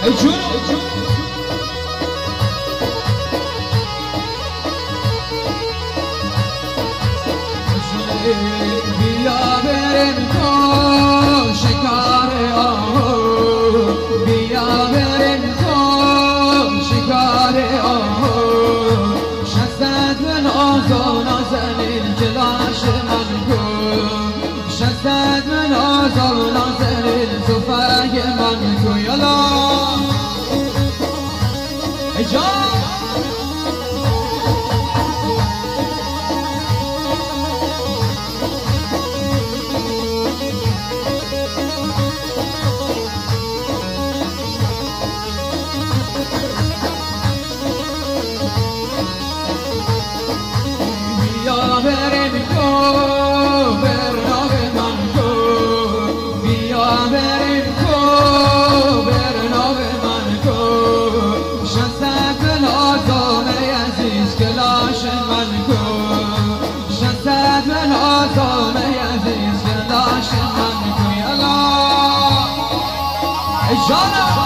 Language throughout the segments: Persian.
ای جون بیا بریم تو شکار آهو بیا بریم تو شکار آهو شستت من آزو نازنین جلاش من کو شستت من آزو نازنین تو فرگ من کو یلا ای جان بیا بریم کو برناب من کو بیا بریم کو برناب من کو شستت من آزام عزیز کلاش من کو شستت من آزام عزیز کلاش من کو یلا ای جانا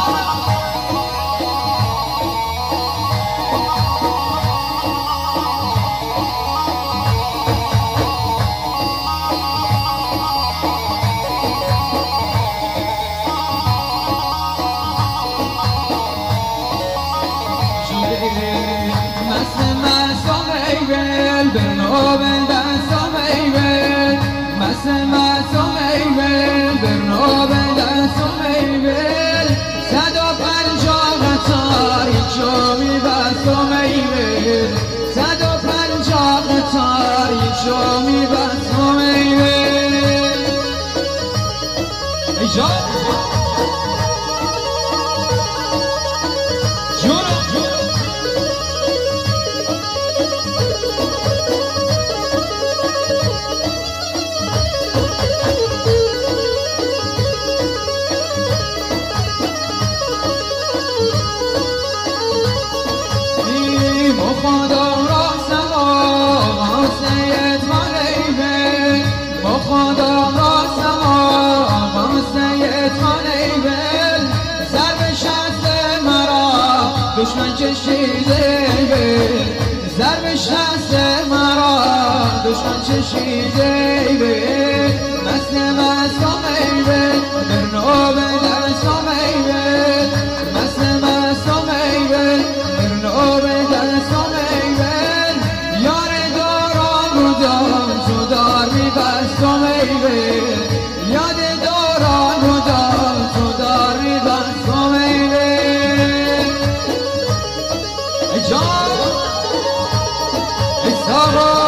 برنابه دستم ایول مسم ایول برنابه دستم ایول 150 قطار یکشامی بستم ایول 150 قطار یکشامی بستم ایول ای جان خدا راستم آقا سید خانیبه با خدا راستم آقا سید خانیبه ضرب شست مرا دشمن چشیده ضرب شست مرا دشمن چشیده مست خانیبه برنابه دست خانیبه مست خانیبه برنابه دست بستم ایول یاد دوران بودم تو داری بستم ایول ای جان ای ساقا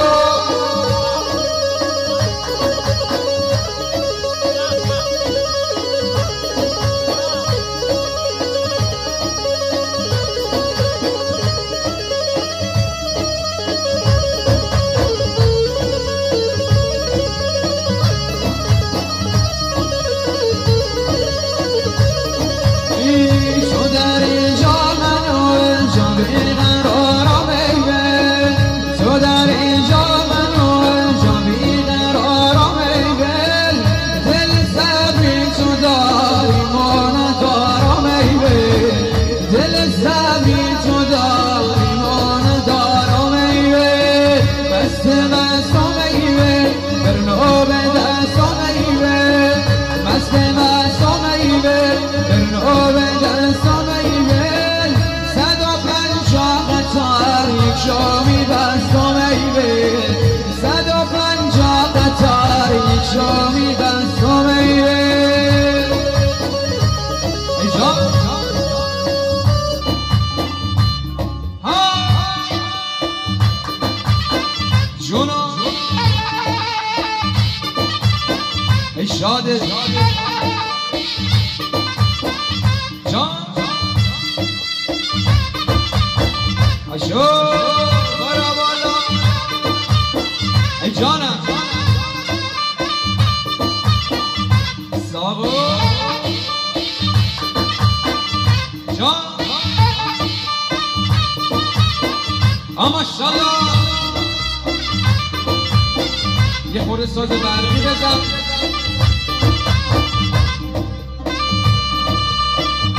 شامی بستم ایول 150 قطار یک شامی بستم ایول ای جان جونا ای شاده جان اشو برا بالا ای جانم ساقو جان ماشاءالله یه خورده ساز برقی بزن